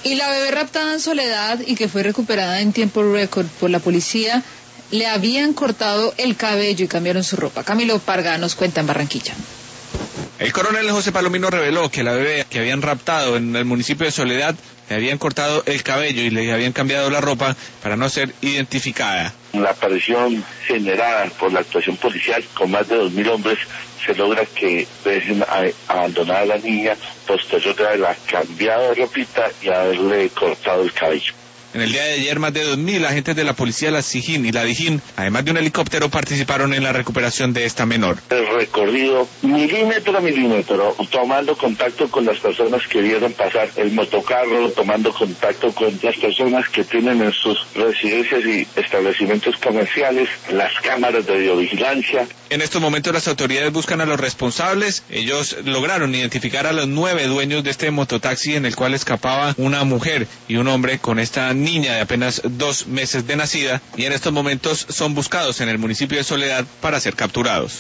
Y la bebé raptada en Soledad y que fue recuperada en tiempo récord por la policía, le habían cortado el cabello y cambiaron su ropa. Camilo Parga nos cuenta en Barranquilla. El coronel José Palomino reveló que la bebé que habían raptado en el municipio de Soledad le habían cortado el cabello y le habían cambiado la ropa para no ser identificada. La aparición generada por la actuación policial con más de 2.000 hombres se logra que dejen abandonada a la niña posterior de haberla cambiado de ropita y haberle cortado el cabello. En el día de ayer, más de 2.000 agentes de la policía de la SIJIN y la DIJÍN, además de un helicóptero, participaron en la recuperación de esta menor. El recorrido milímetro a milímetro, tomando contacto con las personas que vieron pasar el motocarro, tomando contacto con las personas que tienen en sus residencias y establecimientos comerciales, las cámaras de videovigilancia. En estos momentos las autoridades buscan a los responsables. Ellos lograron identificar a los 9 dueños de este mototaxi en el cual escapaba una mujer y un hombre con esta niña de apenas 2 meses de nacida, y en estos momentos son buscados en el municipio de Soledad para ser capturados.